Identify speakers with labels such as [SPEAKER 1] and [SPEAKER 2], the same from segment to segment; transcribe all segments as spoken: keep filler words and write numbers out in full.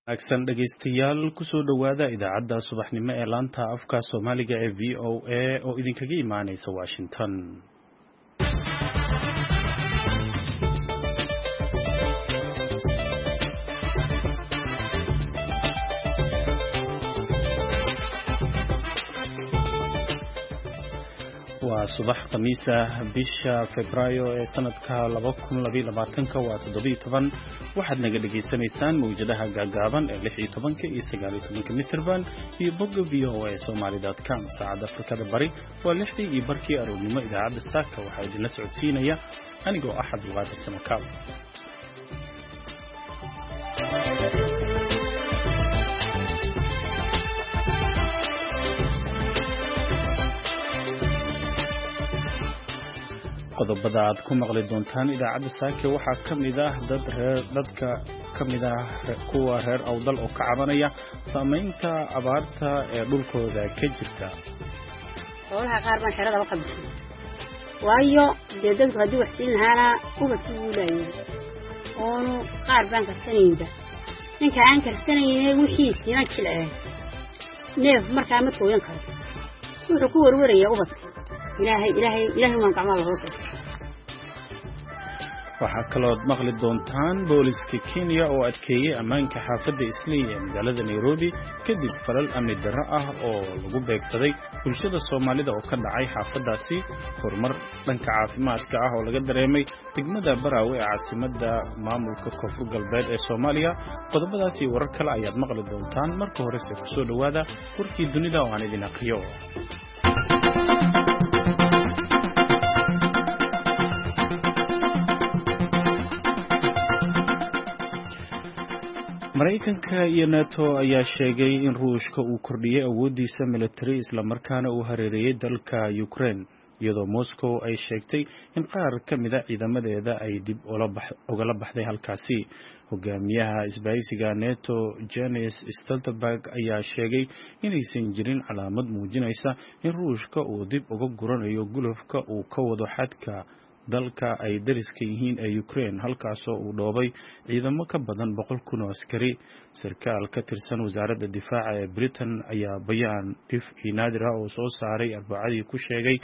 [SPEAKER 1] Wanaagsan dhegaystayaal ku soo dhowaada idaacadda subaxnimo ee laanta afka Soomaaliga ee V O A oo idinkaga imaanaysa Washington. waa subax khamiis ah bisha Febraayo ee sanadka laba kun iyo labaatan waa toddoba iyo toban waxaad naga dhageysanaysaan mawjadaha gaagaaban ee lix iyo toban iyo sagaal iyo toban mitirban iyo bogga V O A somali dot com. saacadda Afrikada Bari waa lixdii iyo barkii aroornimo. idaacadda saaka waxaa idinla socodsiinaya anigoo ah Cabdulqaadir Samakaab. qodobada aad ku maqli doontaan idaacadda saake waxaa ka mid ah dad reer dadka ka mid ah kuwa reer awdal oo ka cabanaya saamaynta abaarta ee dhulkooda ka jirta.
[SPEAKER 2] xoolaha qaar baan xerada ka bixin waayo dee dadku haddii wax siin lahaana uba tuulaayeen oonu qaar baan karsanaynba ninka aan karsanayne wixiisiina jilceen neef markaa ma tooyan karo wuxuu ku warwarayaa ubadka ilaahay ilaahay ilaahay waan gacmaha la hoosay.
[SPEAKER 1] waxaa kaloo maqli doontaan booliska Kenya oo adkeeyay ammaanka xaafadda Islii ee magaalada Nairobi kadib falal amni darro ah oo lagu beegsaday bulshada Soomaalida oo ka dhacay xaafadaasi. horumar dhanka caafimaadka ah oo laga dareemay degmada Baraawe ee caasimadda maamulka Koonfur Galbeed ee Soomaaliya. qodobadaas iyo warar kale ayaad maqli doontaan. marka hore se ku soo dhawaada warkii dunida oo aan idin akhriyo. Mareykanka iyo NATO ayaa sheegay in Ruushka uu kordhiyay awoodiisa military isla markaana uu hareereeyay dalka Ukraine, iyadoo Moscow ay sheegtay in qaar ka mid ah ciidamadeeda ay dib ugala baxday halkaasi. hogaamiyaha isbahaysiga NATO Jens Stoltenberg ayaa sheegay inaysan jirin calaamad muujinaysa in Ruushka uu dib uga guranayo gulufka uu ka wado xadka dalka ay dariska yihiin ee Ukraine, halkaasoo uu dhoobay ciidamo ka badan boqol kun oo askari. sarkaal ka tirsan wasaaradda difaaca ee Britain ayaa bayaan dhif iyo naadir ah oo soo saaray Arbacadii ku sheegay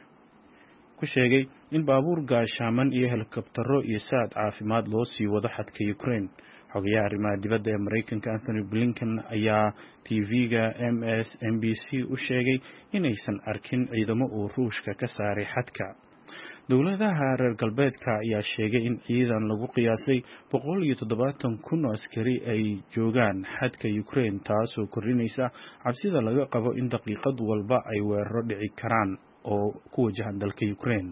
[SPEAKER 1] ku sheegay in baabuur gaashaaman iyo helikobtaro iyo saad caafimaad loo sii wado xadka Ukraine. xogayaha arrimaha dibadda ee Mareykanka Anthony Blinken ayaa T V-ga M S N B C u sheegay inaysan arkin ciidamo uu Ruushka ka saaray xadka. dowladaha reer galbeedka ayaa sheegay in ciidan lagu qiyaasay boqol iyo toddobaatan kun oo askari ay joogaan xadka Ukraine, taasoo kordhinaysa cabsida laga qabo in daqiiqad walba ay weeraro dhici karaan oo ku wajahan dalka Ukraine.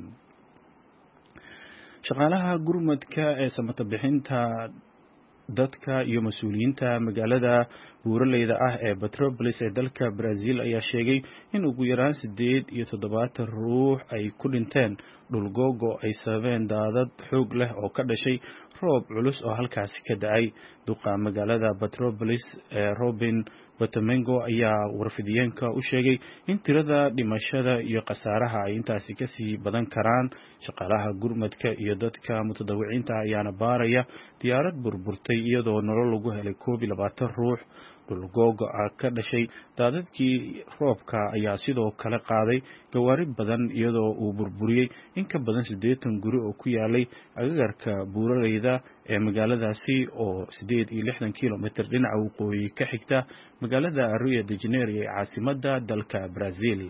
[SPEAKER 1] shaqaalaha gurmadka ee samata bixinta dadka iyo mas'uuliyiinta magaalada buuraleyda ah ee Petropolis ee dalka Brazil ayaa sheegay in ugu yaraan sideed iyo toddobaatan ruux ay ku dhinteen dhulgoogo ay sababeen daadad xoog leh oo ka dhashay roob culus oo halkaasi ka da'ay. duqa magaalada Petropolis ee Robin Botamango ayaa warfidiyeenka u sheegay in tirada dhimashada iyo khasaaraha ay intaasi ka sii badan karaan. shaqaalaha gurmadka iyo dadka mutadawiciinta ayaana baaraya diyaarad burburtay iyadoo nolol lagu helay koob iyo labaatan ruux. dhulgooga ka dhashay daadadkii roobka ayaa sidoo kale qaaday gawaari badan iyadoo uu burburiyey in ka badan siddeetan guri oo ku yaalay agagarka buuraleyda ee magaaladaasi oo siddeed iyo lixdan kilomitir dhinaca waqooyi ka xigta magaalada Rio de Janeiro ee caasimadda dalka Brazil.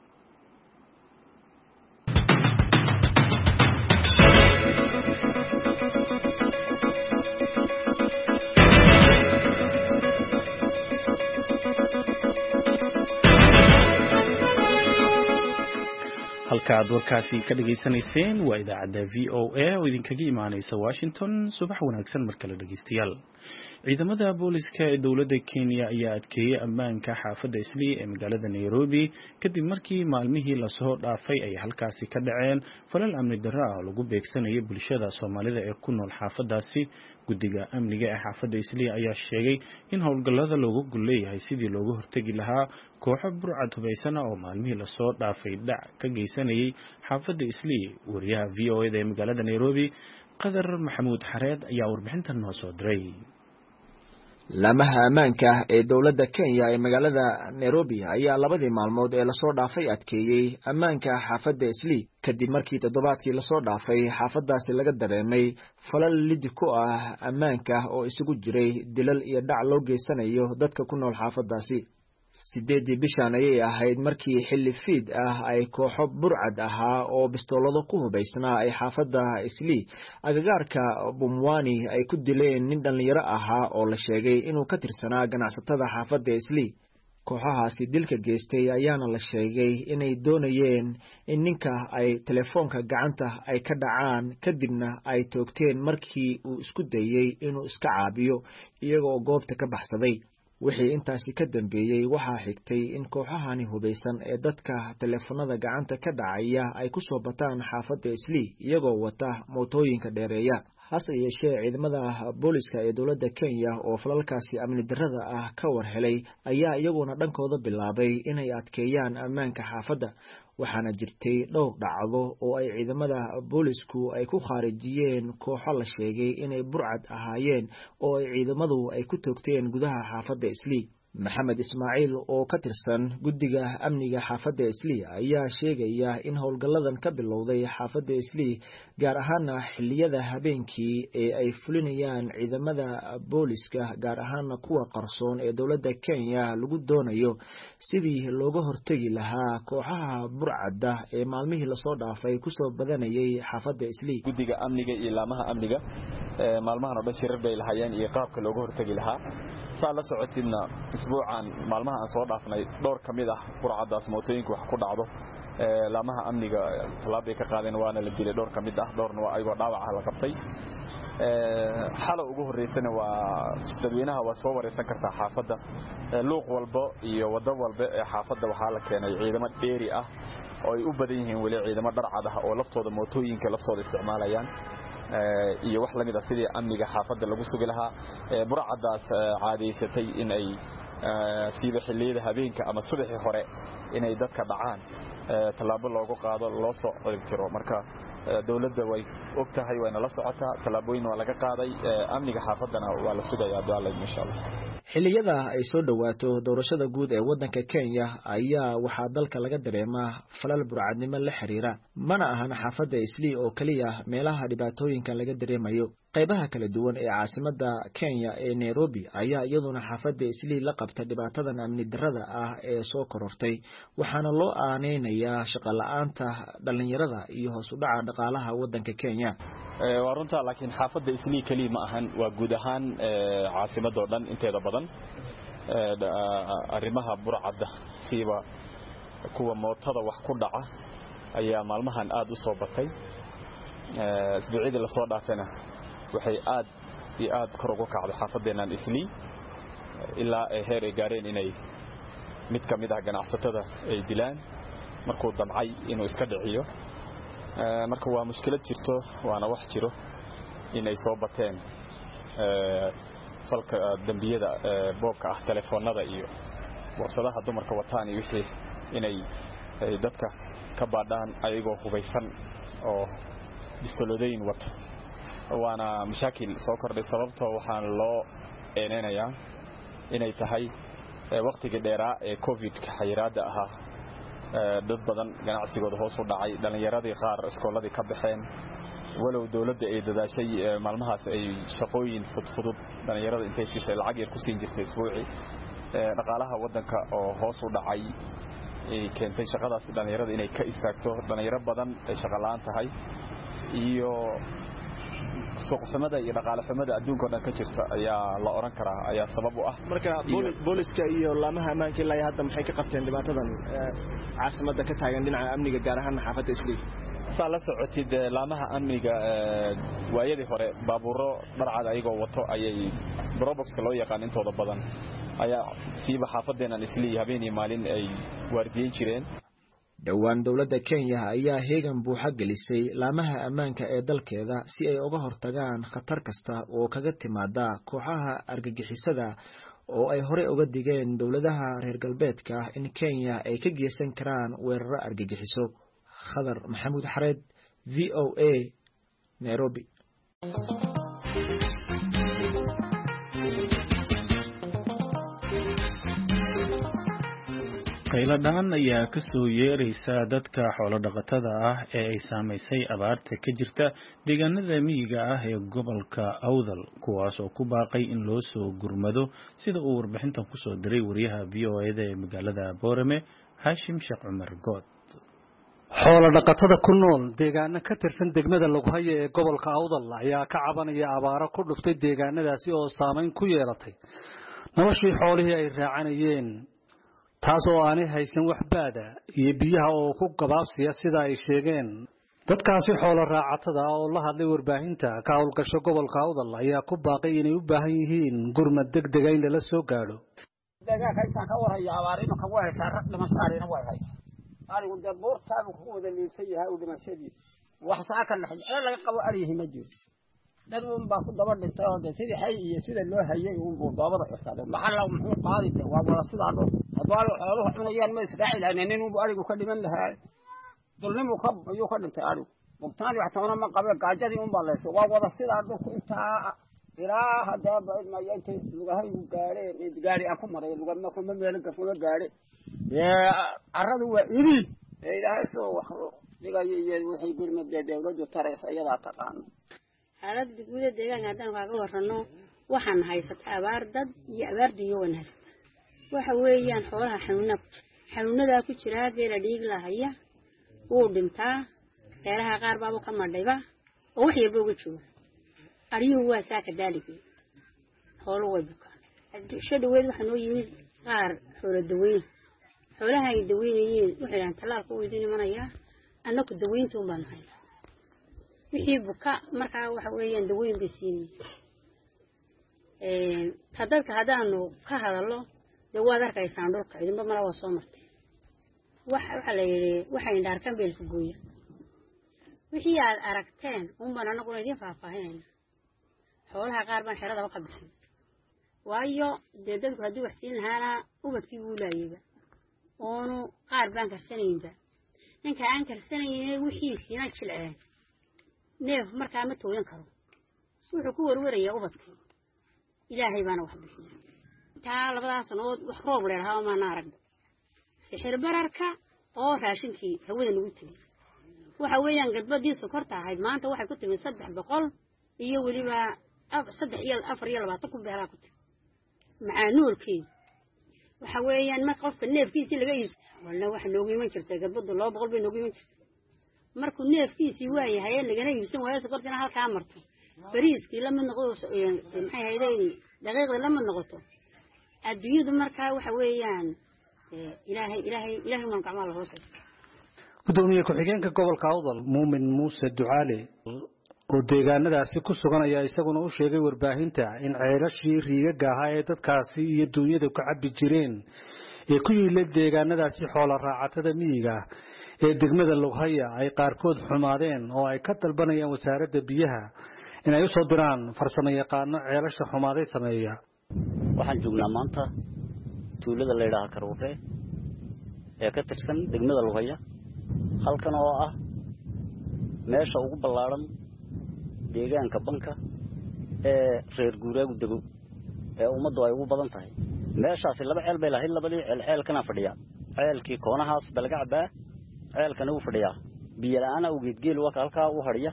[SPEAKER 1] halka aad warkaasi ka dhageysanayseen waa idaacadda V O A oo idinkaga imaanaysa Washington. subax wanaagsan mar kale dhageystayaal. ciidamada booliska ee dowladda Kenya ayaa adkeeyay ammaanka xaafadda Islii ee magaalada Nairobi kadib markii maalmihii la soo dhaafay ay halkaasi ka dhaceen falal amni darro ah oo lagu beegsanayay bulshada Soomaalida ee ku nool xaafadaasi. guddiga amniga ee xaafadda Islii ayaa sheegay in howlgallada looga gol leeyahay sidii looga hortagi lahaa kooxo burcad hubaysan oo maalmihii la soo dhaafay dhac ka geysanayay xaafadda Islii. wariyaha V O A ee magaalada Nairobi Qadar Maxamuud Xareed ayaa warbixintan noo soo diray.
[SPEAKER 3] laamaha ammaanka ee dowladda Kenya ee magaalada Nairobi ayaa labadii maalmood ee lasoo dhaafay adkeeyay ammaanka xaafadda Eastleigh kadib markii toddobaadkii lasoo dhaafay xaafaddaasi laga dareemay falal lid ku ah ammaanka oo isugu jiray dilal iyo dhac loo geysanayo dadka ku nool xaafaddaasi. sideedii bishan ayay ahayd markii xilli fiid ah ay kooxo burcad ahaa oo bistoolado ku hubaysnaa ay xaafadda Eastleigh agagaarka Bumwani ay ku dileen nin dhalinyaro ahaa oo la sheegay inuu ka tirsanaa ganacsatada xaafadda Eastleigh. kooxahaasi dilka geystay ayaana la sheegay inay doonayeen in ninka ay telefoonka gacanta ay ka dhacaan kadibna ay toogteen markii uu isku dayay inuu iska caabiyo iyagoo goobta ka baxsaday. wixii intaasi ka dambeeyay waxaa xigtay in kooxahani hubaysan ee dadka telefoonada gacanta ka dhacaya ay ku soo bataan xaafadda Eastleigh iyagoo wata mootooyinka dheereeya. hase yeeshee ciidamada booliska ee dowladda Kenya oo falalkaasi amni darrada ah ka war helay ayaa iyaguna dhankooda bilaabay inay adkeeyaan ammaanka xaafadda. waxaana jirtay dhowr dhacdo oo ay ciidamada boolisku ay ku khaarijiyeen kooxo la sheegay inay burcad ahaayeen oo ay ciidamadu ay ku toogteen gudaha xaafadda Eastleigh. maxamed ismaaciil oo ka tirsan guddiga amniga xaafadda Eastleigh ayaa sheegaya in howlgalladan ka bilowday xaafadda Eastleigh gaar ahaan xilliyada habeenkii ee ay fulinayaan ciidamada booliska gaar ahaan kuwa qarsoon ee dowladda Kenya lagu doonayo sidii looga hortagi lahaa kooxaha burcadda ee maalmihii la soo dhaafay ku soo badanayay xaafadda Eastleigh.
[SPEAKER 4] guddiga amniga iyo laamaha amniga ee maalmahan oo dhan shirar bay lahayeen iyo qaabka looga hortagi lahaa. saa la socotidna isbuucan maalmaha aan soo dhaafnay dhowr kamid ah burcadaas mootooyinka wax ku dhacdo ee laamaha amniga talaab ay ka qaadeen waana la dilay dhowr kamid ah dhowrna waa ayagoo dhaawac ah la qabtay. ee xalo ugu horeysana waa dadweynaha waa soo wareysan kartaa xaafadda luuq walba iyo wado walba ee xaafadda waxaa la keenay ciidamo dheeri ah oo ay u badan yihiin wali ciidamo dharcad ah oo laftooda mootooyinka laftooda isticmaalayaan iyo wax lamid ah sidii amniga xaafadda lagu sugi lahaa. burcadaas caadaysatay in ay siiba xilliyada habeenka ama subaxii hore inay dadka dhacaan talaabo loogu qaado loo soo ciribtiro. marka dawladda way og tahay wayna la socotaa talaabooyin waa laga qaaday amniga xaafaddana waa la sugayaa daalay insha Allah.
[SPEAKER 3] xilliyada ay soo dhawaato doorashada guud ee waddanka Kenya ayaa waxaa dalka laga dareemaa falal burcadnimo la xiriira. mana ahan xaafadda Eastleigh oo kaliya meelaha dhibaatooyinka laga dareemayo. qaybaha kala duwan ee caasimadda Kenya ee Nairobi ayaa iyaduna xaafadda Eastleigh la qabta dhibaatadan amni darrada ah ee soo korortay waxaana loo aaneynayaa shaqo la'aanta dhalinyarada iyo hoos u dhaca dhaqaalaha waddanka Kenya.
[SPEAKER 4] ee waa runta laakiin xaafadda Eastleigh kaliya ma ahan waa guud ahaan caasimadda oo dhan inteeda badan ee arrimaha burcadda siiba kuwa mootada wax ku dhaca ayaa maalmahan aad u soo batay. ee isbuucii la soo dhaafayna waxay aad iyo aad kor ugu kacday xaafadeenan Eastleigh ilaa ay heer ay gaareen inay mid ka mid ah ganacsatada ay dilaan markuu damcay inuu iska dhiciyo. ee marka waa mushkilad jirto waana wax jiro inay soo bateen ee falka dambiyada boobka ah telefoonada iyo boosadaha dumarka wataan iyo wixii inay dadka ka baadhaan ayagoo hubaysan oo bistooladeyn wato. waana mashaakil soo kordhay sababtoo waxaan loo eeneynayaa inay tahay waqtiga dheeraa ee covid-ka xayiraada ahaa dad badan ganacsigooda hoos u dhacay dhalinyaradii qaar iskooladii ka baxeen walow dawladda ay dadaashay maalmahaas ay shaqooyin fudfudud dhalinyarada intay siisay lacag yar ku siin jirtay isbuucii dhaqaalaha waddanka oo hoos u dhacay ay keentay shaqadaas dhalinyarada inay ka istaagto dhalinyaro badan ay shaqo la'aan tahay iyo suuq xumada iyo dhaqaale xumada adduunka oo dhan ka jirta ayaa la oran karaa ayaa sabab u ah.
[SPEAKER 3] marka booliska iyo laamaha ammaanka ilaa hadda maxay ka qabteen dhibaatadan caasimadda ka taagan dhinaca amniga gaar ahaan xaafadda Eastleigh?
[SPEAKER 4] saa la socotid laamaha amniga waayadii hore baabuuro dharcad ayagoo wato ayay proboxka loo yaqaan intooda badan ayaa siiba xaafadeenan Eastleigh habeenii maalin ay waardiyeyn jireen.
[SPEAKER 3] dhowaan dowladda Kenya ayaa heegan buuxa gelisay laamaha ammaanka ee dalkeeda si ay uga hortagaan khatar kasta oo kaga timaada kooxaha argagixisada oo ay hore uga digeen dowladaha reer galbeedka in Kenya ay ka geysan karaan weeraro argagixiso. Khadar Maxamuud Xareed, V O A, Nairobi.
[SPEAKER 1] qayladhaan ayaa ka soo yeeraysa dadka xoolo dhaqatada ah ee ay saamaysay abaarta ka jirta deegaanada miyiga ah ee gobolka Awdal kuwaas oo ku baaqay in loo soo gurmado sida uu warbixintan ku soo diray wariyaha V O A ee magaalada Boorame Hashim Sheekh Cumar Good.
[SPEAKER 5] xoolo dhaqatada ku nool deegaano ka tirsan degmada Lughaye ee gobolka Awdal ayaa ka cabanaya abaaro ku dhuftay deegaanadaasi oo saameyn ku yeelatay noloshii xoolihii ay raacanayeen taas oo aanay haysan wax baada iyo biyaha oo ku gabaabsiya sida ay sheegeen dadkaasi xoolo raacatada oo la hadlay warbaahinta ka howlgasho gobolka Awdal ayaa ku baaqay inay u baahan yihiin gurmad degdeg ah in la soo gaadho
[SPEAKER 6] deegaanka inta ka waraya abaarino ka waysa dhimashaarina way haysaa arigu dabuur taab ku wada liisay yahay u dhimashadiis wax saaka dhaxay laga qabo arihi ma jiro dad uun baa ku daba dhintay oo sidii hay iyo sida loo hayay uun buu doobada irtaaday maxalla muxuu qaaditay waa wala sidaa dhul hadwaal xooluhu cunayaan ma israacilaan nin uu arigu ka dhiman lahaa dulnimu ka ayuu ka dhintay arigu mugtaan wax toona ma qabe gaajadii uun baa leesay waa wada sidaa dhulku intaa ilaa hadaa baad ma yantay lugahay u gaareen gaari aan ku maray lugama ku meel gafuga gaari ee aradu waa ibi ilaahay soo wax digay iyo wixii gurmada dawladdu taraysa iyada taqaan
[SPEAKER 2] xaaladda guud ee deegaanka haddaan kaaga warrano waxaan haysataa abaar dad iyo abaar dunyo wanaagsan waxa weeyaan xoolaha xanuuna xanuunada ku jira geela dhiig lahaya uu dhintaa reeraha qaar baa ka madhayba oo wax yar uga jooga ariyuhu waa saaka daaligii xoolo way bukaan shadweed waxa noo yimid qaar xoolo daweyn xoolaha ay daweynayeen waxay aan talaalku weydiin manaya annagu daweyntu baan haynaa wixii buka markaa waxa weeyaan daweyn bisiin ee dadka hadaanu ka hadalo dawaad arkaysaan dhulka idinba mara waa soo martay wax waxa la yiri waxay dhaarkan beel ku gooya wixii aad aragteen un baan anagu idin faahfaahinayna xoolaha qaar baan xirada ka bixin waayo dadku hadii wax siin lahaana ubadkii uu laayay oonu qaar baan karsanayba ninka aan karsanayay wixii siina jilceen neef markaa ma tooyan karo wuxuu ku warwaraya ubadkii ilaahay baana wax bixiya taa labadaas sanood wax roob leeyahay ma naarag sixir bararka oo raashinkii hawada lagu tagay waxa weeyaan gadbadii sokorta ahayd maanta waxay ku timid saddex boqol iyo waliba saddex iyo afar iyo labaatan ku beela ku timid macaanuulkii waxa weeyaan marka qofka neefkiisii laga iibsado wala wax noogu iman jirtay gadbadu laba boqol bay noogu iman jirtay markuu neefkiisii waayahay lagana iibsan waayo sokortina halka marto bariiskii la mid noqdo maxay hayday daqiiqda la mid noqoto adduunyadu marka waxa weeyaan ilaahay ilaahay ilaahay man gacmaha la hoosay
[SPEAKER 5] gudoomiye ku-xigeenka gobolka Awdal Muumin Muuse Ducaale oo deegaanadaasi ku sugan ayaa isaguna u sheegay warbaahinta in ceelashii riigaga ahaa ee dadkaasi iyo duunyada ku cabbi jireen ee ku yiilay deegaanadaasi xoolo raacatada miyiga ee degmada Lughaye ay qaarkood xumaadeen oo ay ka dalbanayaan wasaaradda biyaha in ay u soo diraan farsamo yaqaano ceelasha xumaaday sameeya
[SPEAKER 7] waxaan joognaa maanta tuulada la yiraahdo Karuure ee ka tirsan degmada Lughaye halkan oo ah meesha ugu ballaaran deegaanka banka ee reer guuraagu dego ee ummaddu ay ugu badan tahay meeshaas laba ceel bay lahayd labadii ceel ceel kana fadhiya ceelkii koonahaas balgacba ceelkana uu fadhiya biyo la'aan oo geedgeel waa halka uu hariya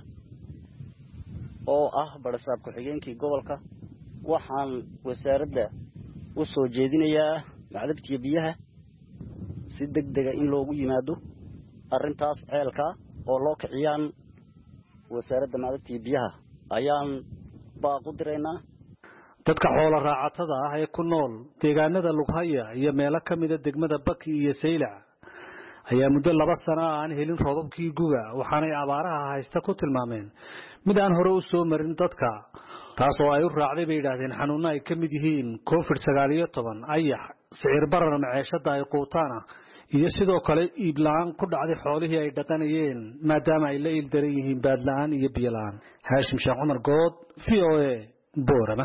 [SPEAKER 7] oo ah barsaab ku xigeenkii gobolka waxaan wasaaradda u soo jeedinayaa macdabtiya biyaha si degdeg ah in loogu yimaado arrintaas ceelka oo loo kiciyaan wasaaradda macdabtiya biyaha ayaan baaq u direynaa
[SPEAKER 5] dadka xoolo raacatada ah ee ku nool deegaanada Lughaye iyo meelo kamid ah degmada Baki iyo Saylac ayaa muddo laba sano aan helin roobabkii guga waxaana abaaraha haysta ku tilmaameen mid aan hore u soo marin dadka taas oo ay u raacday bay yiraahdeen xanuunna ay kamid yihiin covid sagaal iyo toban ayax sicir barar maciishada ay quutaan iyo sidoo kale iib la'aan ku dhacday xoolihii ay dhaqanayeen maadaama ay la ildaran yihiin baad la'aan iyo biyo la'aan Hashim Sheekh Cumar Good V O A Boorama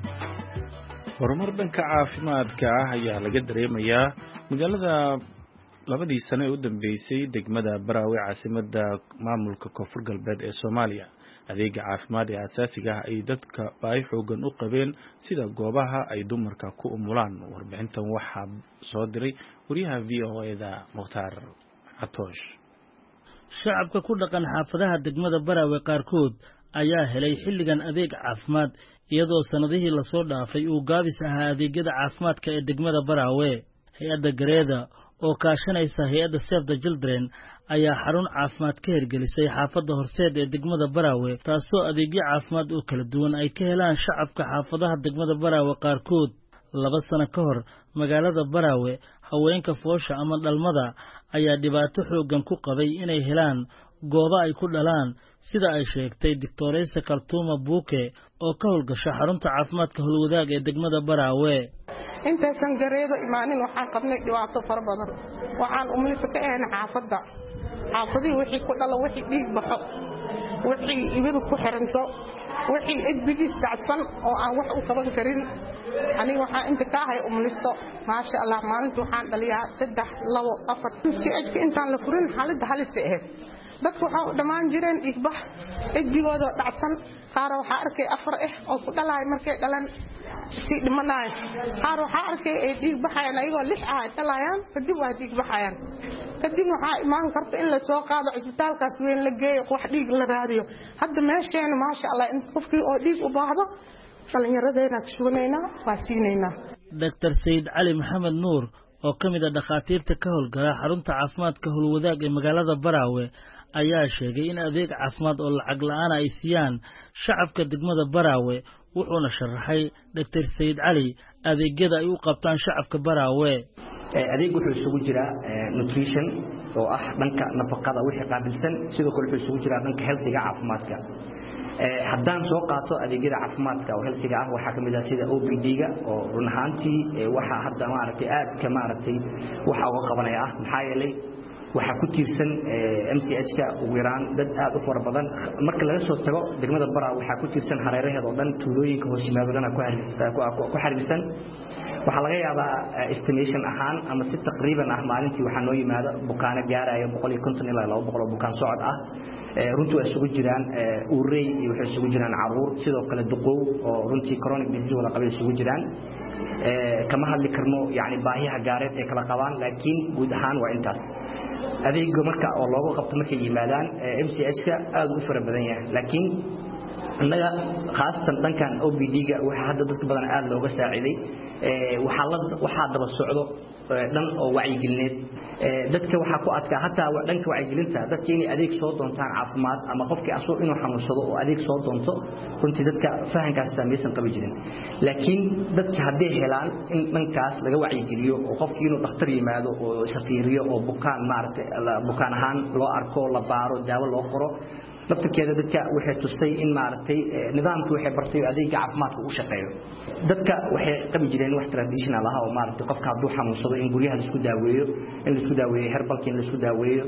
[SPEAKER 1] horumar dhanka caafimaadka ah ayaa laga dareemayaa magaalada labadii sano ee u dambeysay degmada Baraawe caasimada maamulka Koonfur Galbeed ee Soomaaliya adeega caafimaad ee asaasiga ah ay dadka baahi xoogan u qabeen sida goobaha ay dumarka ku umulaan. Warbixintan waxaa soo diray wariyaha V O A-da Mukhtaar Catoosh.
[SPEAKER 8] shacabka ku dhaqan xaafadaha degmada Baraawe qaarkood ayaa helay xilligan adeeg caafimaad iyadoo sanadihii la soo dhaafay uu gaabis ahaa adeegyada caafimaadka ee degmada Baraawe. Hay'adda Gareeda oo kaashanaysa hay'adda Save the Children ayaa xarun caafimaad ka hirgelisay xaafadda Horseed ee degmada Baraawe taasoo adeegyo caafimaad oo kala duwan ay ka helaan shacabka xaafadaha degmada Baraawe qaarkood. laba sano ka hor magaalada Baraawe haweenka foosha ama dhalmada ayaa dhibaato xoogan ku qabay inay helaan goobo ay ku dhalaan sida ay sheegtay Doctoressa Kaltuuma Buuke oo ka howlgasha xarunta caafimaadka Howlwadaag ee degmada Baraawe.
[SPEAKER 9] intaysan Gareedo imaanin waxaan qabnay dhibaato fara badan waxaan umlis ka ahayn xaafadda xaafadii wixii ku dhalo wixii dhiig baxo wixii ibadu ku xiranto wixii edbigiis dacsan oo aan wax u qaban karin aniga waxaan inta ka ahay umlisto maasha Allah maalinta waxaan dhaliyaa saddex labo afar si ajka intaan la furin xaaladda halis ah dadku waxa dhamaan jireen dhiigbax edbigooda dhacsan qaar waxa arkay afar ah oo ku dhalaay markay dhalan si dhimanaay qaar waxa arkay ay dhiig baxayaan ayagoo lix ah dhalayaan kadib waa dhiig baxayaan kadib waxa imaan karta in la soo qaado isbitaalkaas weyn la geeyo wax dhiig la raadiyo hadda meesheen maasha Allah in qofkii oo dhiig u baahdo dhalinyaradeena ka shubanayna waa siinayna.
[SPEAKER 8] Doctor Said Ali Maxamed Nuur oo kamid ah dhakhaatiirta ka howlgala xarunta caafimaadka Howlwadaag ee magaalada Baraawe ayaa sheegay in adeeg caafimaad oo lacag la'aan ay siiyaan shacabka degmada Baraawe wuxuuna sharaxay Doctor Said Ali adeegyada ay u qabtaan shacabka Baraawe.
[SPEAKER 10] adeeg wuxuu isugu jiraa nutrition oo ah dhanka nafaqada wixii qaabilsan sidoo kale wuxuu isugu jiraa dhanka healthiga caafimaadka. haddaan soo qaato adeegyada caafimaadka oo healthiga ah waxaa kamid ah sida O P D-ga oo run ahaantii waxa hadda maaragtay aad ka maaragtay waxa uga qabanaya ah maxaa yeelay waxa ku tiirsan M C H-ka ugu yaraan dad aad u fara badan marka laga soo tago degmada Baraawe waxa ku tiirsan hareeraheeda oo dhan tuulooyinka hoos yimaadana ku ku xariirsan waxa laga yaabaa estimation ahaan ama si taqriiban ah maalintii waxa noo yimaada bukaano gaaraya boqol iyo konton ilaa laba boqol oo bukaan socod ah runtii way isugu jiraan uurey iyo waxay isugu jiraan caruur sidoo kale duqow oo runtii chronic disease wada qabay isugu jiraan kama hadli karno yani baahiyaha gaareed ee kala qabaan laakiin guud ahaan waa intaas adeegga marka oo looga qabto markay yimaadaan M C H-ka aad u fara badan yahay laakiin annaga khaasatan dhankan O P D-ga waxa hadda dadka badan aad looga saaciday waxa la waxa daba socdo dhan oo wacyigelineed dadka waxa ku adkaa hataa dhanka wacyigelinta dadka inay adeeg soo doontaan caafimaad ama qofkii asoo inuu xanuunsado oo adeeg soo doonto runtii dadka fahankaas saameysan qabi jireen laakiin dadka haddii helaan in dhankaas laga wacyigeliyo oo qofkii inuu dhakhtar yimaado oo shafiiriyo oo bukaan maaragtay bukaan ahaan loo arko la baaro daawo loo qoro laftirkeeda dadka waxay tusay in maaragtay nidaamkii waxay bartay adeegga caafimaadka u shaqeeyo dadka waxay qabi jireen wax traditional ah oo maaragtay qofka hadduu xanuunsado in guryaha la isku daaweeyo in la isku daaweeyo herbalkii in la isku daaweeyo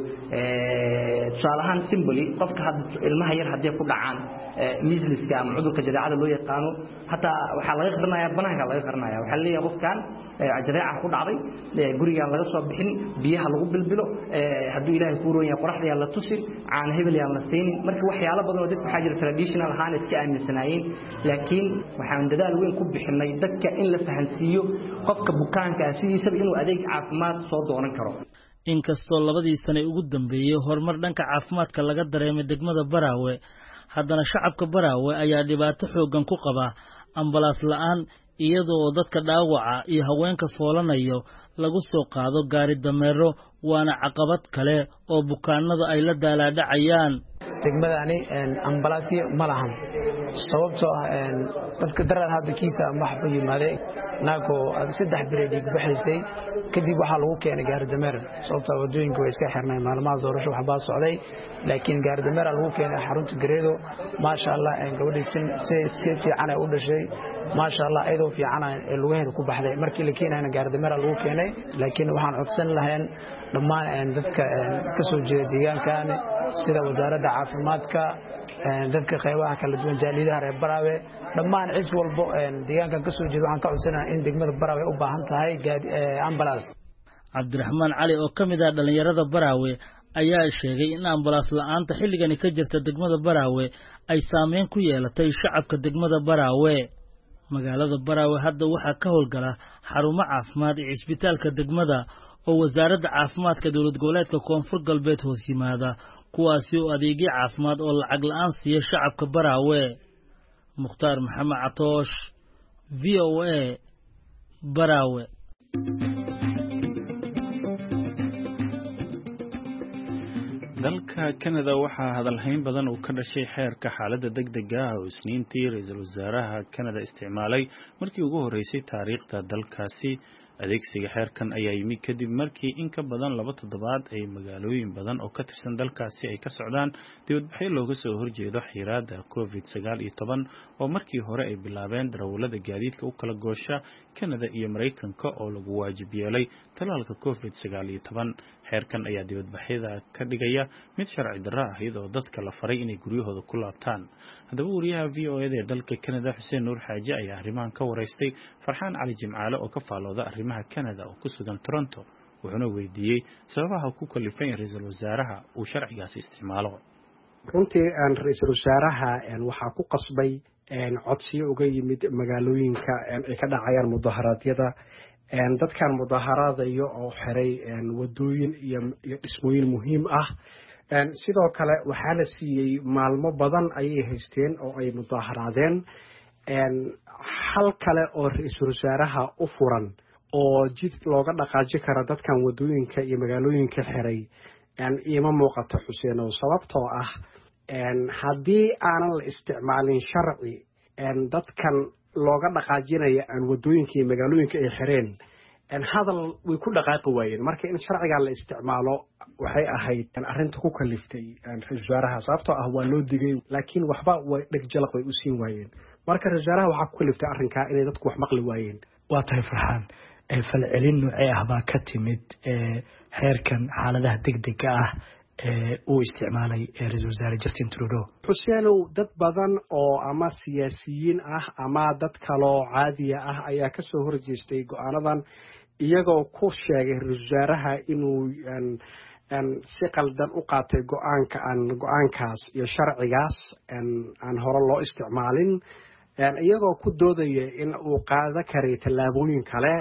[SPEAKER 10] tusaale ahaan simply qofka hadda ilmaha yar haddii ku dhacaan measleska ama cudurka jadeecada loo yaqaano hataa waxaa laga qarinayaa banaanka laga qarinayaa waxaa leeyahay qofkan jadeeca ku dhacday guriga laga soo bixin biyaha lagu bilbilo hadduu ilaahay ku roon yahay qoraxda la tusin aan hebel yaa la siinin marka waxyaalo badan oo dadku waxa jira traditional ahaan iska aaminsanaayeen laakiin waxaan dadaal weyn ku bixinay dadka in la fahansiiyo qofka bukaanka sidiisa inuu adeeg caafimaad soo doonan karo.
[SPEAKER 8] inkastoo labadii sano ugu dambeeyay horumar dhanka caafimaadka laga dareemay degmada Baraawe haddana shacabka Baraawe ayaa dhibaato xoogan ku qaba ambalaas la'aan iyadoo dadka dhaawaca iyo haweenka foolanayo lagu soo qaado gaari dameero waana caqabad kale oo bukaanada ay la daalaadhacayaan.
[SPEAKER 11] degmadani ambalaasyo ma lahan sababtoo ah dadka daran hadda kiisa ma xafu yimaadeen naako saddex bireed dhiig baxaysay kadib waxa lagu keenay gaari dameer sababtoo wadooyinka way iska xirnay maalmaha doorasho waxba socday laakiin gaari dameer lagu keenay xarunta Gareedo ma sha Allah gabadhiisin si fiican ay u dhashay ma sha Allah ayadoo fiican ay lugaheeda ku baxday markii la keenayna gaari dameer lagu keenay laakiin waxaan codsan lahayn dhammaan dadka ka soo jeeda deegaankan sida wasaaradda caafimaadka dadka qaybaha kala duwan jaalidaha reer Baraawe dhammaan cid walbo deegaanka ka soo jeeda waxaan ka codsanayaa in degmada Baraawe u baahan tahay ambulance.
[SPEAKER 8] cabdiraxmaan cali oo ka mid ah dhalinyarada Baraawe ayaa sheegay in ambalaas la'aanta xilligani ka jirta degmada Baraawe ay saameyn ku yeelatay shacabka degmada Baraawe. magaalada Baraawe hadda waxaa ka howlgala xarumo caafimaad ee isbitaalka degmada oo wasaaradda caafimaadka dowlad goboleedka Koonfur Galbeed hoos yimaada kuwaasi oo adeegyo caafimaad oo lacag la'aan siiya shacabka Baraawe. Mukhtaar Maxamed Catoosh, V O A, Baraawe.
[SPEAKER 1] dalka Canada waxaa hadalhayn badan uu ka dhashay xeerka xaaladda degdega ah oo isniintii ra'iisul wasaaraha Canada isticmaalay markii ugu horeysay taariikhda dalkaasi. adeegsiga xeerkan ayaa yimid kadib markii in ka badan laba toddobaad ay magaalooyin badan oo ka tirsan dalkaasi ay ka socdaan dibadbaxyo looga soo horjeedo xiraada covid sagaal iyo toban oo markii hore ay bilaabeen darawallada gaadiidka u kala goosha Canada iyo Mareykanka oo lagu waajib yeelay talaalka covid sagaal iyo toban. xeerkan ayaa dibadbaxyada ka dhigaya mid sharci darro ah iyadoo dadka la faray inay guryahooda ku laabtaan. haddaba wariyaha V O A ee dalka Canada Xuseen Nuur Xaaji ayaa arrimahan ka wareystay Farxaan Cali Jimcaale oo ka faalooda arrimaha Canada oo ku sugan Toronto, wuxuuna weydiiyey sababaha ku kalifay in ra'iisul wasaaraha uu sharcigaasi isticmaalo.
[SPEAKER 12] runtii aan ra'iisul wasaaraha waxaa ku qasbay codsiyo uga yimid magaalooyinka ay ka dhacayaan mudaharaadyada. dadkan mudaharadayo oo xiray wadooyin iyo dhismooyin muhiim ah. sidoo kale waxaa la siiyey maalmo badan ayay haysteen oo ay mudaharaadeen. hal kale oo ra'iisul wasaaraha u furan oo jid looga dhaqaaji karo dadkan wadooyinka iyo magaalooyinka xiray ima muuqato Xuseen, oo sababtoo ah haddii aanan la isticmaalin sharci dadkan looga dhaqaajinaya aan wadooyinka iyo magaalooyinka ay xireen hadal way ku dhaqaaqi waayeen. marka in sharciga la isticmaalo waxay ahayd arrinta ku kaliftay ra'iisul wasaaraha, sababtoo ah waa loo digay laakiin waxba way dhegjalaq way u siin waayeen. marka ra'iisul wasaaraha waxaa ku kaliftay arrinkaa inay dadku wax maqli waayeen.
[SPEAKER 13] waa tahay Farxaan, falcelin noocee ah baa ka timid xeerkan xaaladaha degdega ah ee uu isticmaalay ra'iisul wasaare Justin Trudeau?
[SPEAKER 12] Xuseenow, dad badan oo ama siyaasiyiin ah ama dad kaloo caadiya ah ayaa ka soo horjeestay go'aanadan iyagoo ku sheegay ra'iisul wasaaraha inuu si qaldan u qaatay go'aanka aan go'aankaas iyo sharcigaas aan hore loo isticmaalin, iyagoo ku doodaya in uu qaada karay tallaabooyin kale.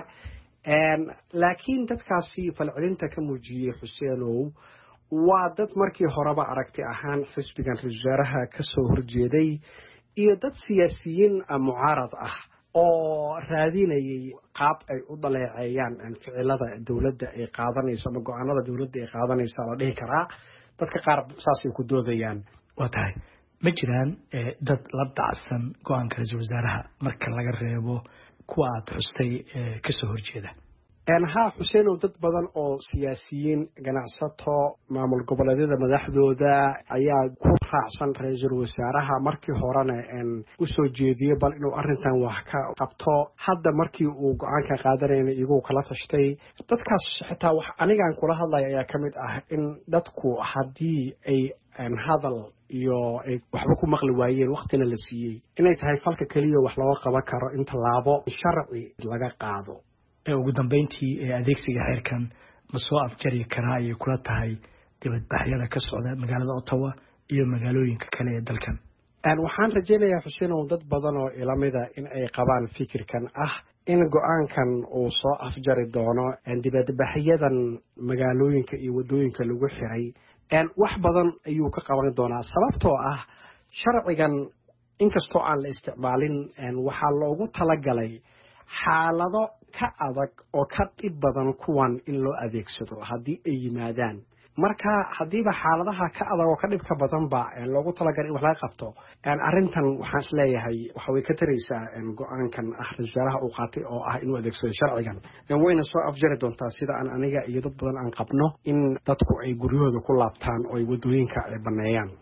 [SPEAKER 12] laakiin dadkaasi falcelinta ka muujiyey Xuseenow waa dad markii horeba aragti ahaan xisbigan ra'iisul wasaaraha ka soo horjeeday iyo dad siyaasiyiin mucaarad ah oo raadinayay qaab ay u daleeceeyaan ficilada dawladda ay qaadanayso ama go'aanada dawladda ay qaadanayso la dhihi karaa. dadka qaar saasay ku doodayaan.
[SPEAKER 13] waa tahay ma jiraan dad la dhacsan go'aanka ra'iisul wasaaraha marka laga reebo kuwa aad xustay ka soo horjeeda?
[SPEAKER 12] haa Xuseenow, dad badan oo siyaasiyiin, ganacsato, maamul goboleedyada madaxdooda ayaa ku raacsan ra'iisul wasaaraha markii horena u soo jeediyey bal inuu arrintan wax ka qabto. hadda markii uu go'aanka qaadanayna iyagoo kala tashtay. dadkaas xitaa wax anigaan kula hadlaya ayaa ka mid ah in dadku haddii ay hadal iyo ay waxba ku maqli waayeen waqtina la siiyey inay tahay falka keliya wax looga qaban karo in tallaabo sharci laga qaado.
[SPEAKER 13] ugu dambeyntii adeegsiga xeerkan ma soo afjari karaa ayay kula tahay dibadbaxyada ka socda magaalada Ottawa iyo magaalooyinka kale ee dalkan?
[SPEAKER 12] waxaan rajaynayaa Xuseen oo dad badan oo ilamida in ay qabaan fikirkan ah in go'aankan uu soo afjari doono dibadbaxyadan magaalooyinka iyo wadooyinka lagu xiray. wax badan ayuu ka qaban doonaa, sababtoo ah sharcigan inkastoo aan la isticmaalin waxaa loogu talagalay xaalado ka adag oo ka dhib badan kuwan in loo adeegsado haddii ay yimaadaan. marka haddiiba xaaladaha ka adag oo ka dhibka badan ba loogu talagalay in wax laga qabto, arrintan waxaan isleeyahay waxa way ka taraysaa go'aankan ah ra'iisul wasaaraha uu qaatay oo ah inuu adeegsado sharcigan. wayna soo afjari doontaa sida aan aniga iyo dad badan aan qabno in dadku ay guryahooda ku laabtaan oo ay wadooyinka ay baneeyaan.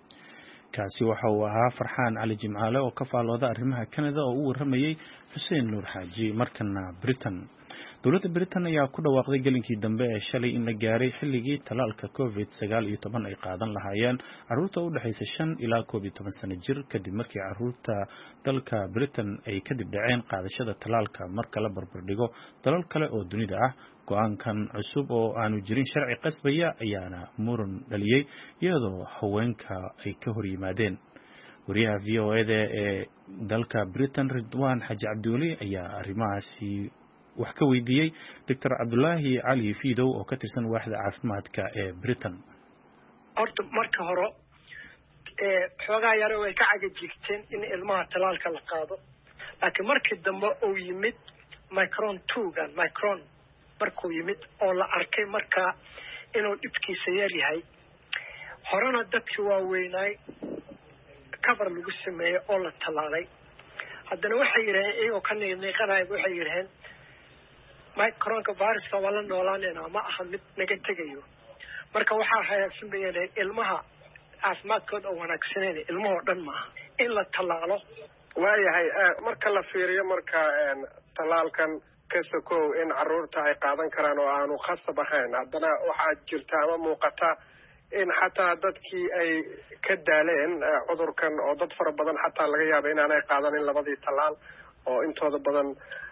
[SPEAKER 1] kaasi waxa uu ahaa Farxaan Cali Jimcaale oo ka faalooda arrimaha Canada oo u waramayay Xuseen Nuur Xaaji. markana Britain, dowladda Britain ayaa ku dhawaaqday gelinkii dambe ee shalay in la gaaray xilligii talaalka covid sagaal iyo toban ay qaadan lahaayeen carruurta u dhaxaysa shan ilaa koob iyo toban sano jir kadib markii carruurta dalka Britain ay kadib dhaceen qaadashada talaalka marka la barbardhigo dalal kale oo dunida ah. Go'aankan cusub oo aanu jirin sharci qasbaya ayaana muran dhaliyay iyadoo haweenka ay ka hor yimaadeen. wariyaha V O A ee dalka Britain Ridwan Xaji Cabdiwali ayaa arrimahaasi wax ka weydiiyay Doctor Cabdullaahi Cali Fiidow oo ka tirsan waaxda caafimaadka ee Britain.
[SPEAKER 14] horta marka hore ee xogaa yar way ka cagajigteen in ilmaha talaalka la qaado laakiin markii dambe uu yimid Micron two gan Micron markuu yimid oo la arkay marka inuu dhibkiisa yar yahay horena dadkii waa weynay cover lagu sameeyay oo la talaalay haddana waxay yiraahdeen iyagoo ka neeqanay waxay yiraahdeen Micronka viruska wala noolaanayna ma aha mid naga tagayo marka waxa haysan bayeen ilmaha caafimaadkooda oo wanaagsaneen ilmaha dhan ma in la talaalo
[SPEAKER 15] waayahay marka la fiiriyo marka talaalkan kasoo in carruurta ay qaadan karaan oo aanu khasab ahayn haddana waxaa jirta ama muuqata in xataa dadkii ay ka daaleen cudurkan oo dad fara badan xataa laga yaabo inaanay qaadanin labadii talaal oo intooda badan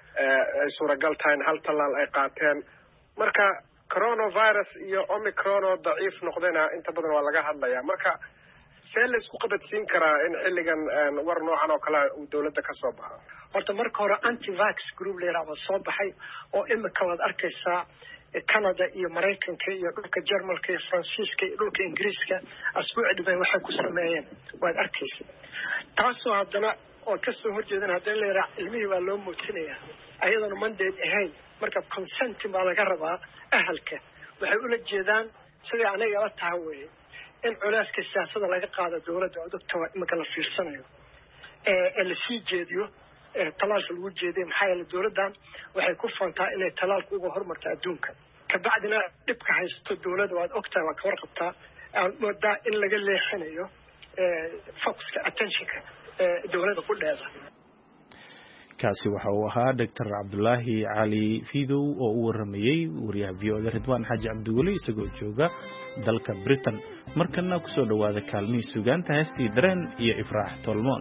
[SPEAKER 15] ay suuragal tahay hal talaal ay qaateen marka coronavirus iyo omicron oo daciif noqdayna inta badan waa laga hadlayaa marka see la isku qabadsiin karaa in xilligan war noocan oo kale uu dowladda ka soo baxo
[SPEAKER 14] horta marka hore anti-vax group leeyahay soo baxay oo imika wad arkaysaa Canada iyo Mareykanka iyo dhulka Jarmalka iyo Faransiiska iyo dhulka Ingiriiska asbuuc dhibay waxay ku sameeyeen waad arkaysaa taasoo haddana oo ka soo horjeedana haddana leeyahay ilmihii waa loo muujinayaa ayadana mandate ahayn marka consent baa laga rabaa ahalka waxay ula jeedaan sidii anaga la tahay in culeyska siyaasadda laga qaado dowladda oo dadka imika la fiirsanayo ee la sii jeediyo talaalka lagu jeeday maxaa yeelay dowladdan waxay ku fantaa inay talaalka uga hormarto adduunka kabacdina dhibka haysto dowladda waad ogtahay waa ka warqabtaa moodaa in laga leexinayo focuska attentionka dowladda ku dheeda
[SPEAKER 1] kaasi waxa uu ahaa Doctor Cabdullaahi Cali Fiidow oo u waramayay wariyaha V O A Ridwan Xaji Cabdiwali isagoo jooga dalka Britain markana ku soo dhawaada kaalmihii suugaanta heestii dareen iyo Ifraax Tolmoon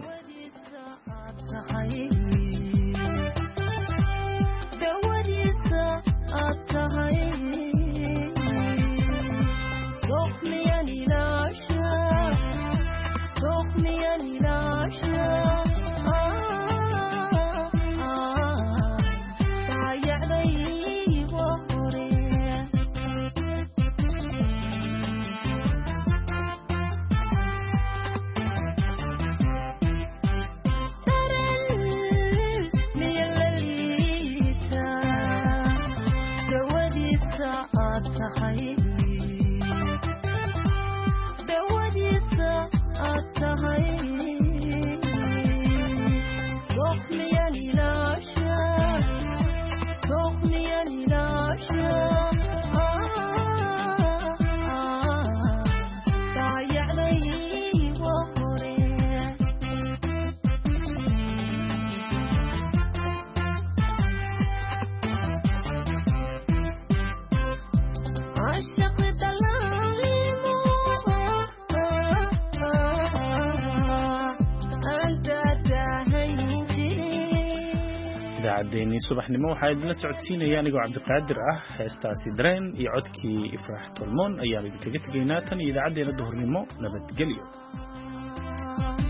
[SPEAKER 1] idaacadeenii subaxnimo waxaa idinla socodsiinaya anigoo cabdiqaadir ah heestaasi dareen iyo codkii Ifraax Tolmoon ayaan idinkaga tegaynaa tan iyo idaacadeena duhurnimo nabadgelyo.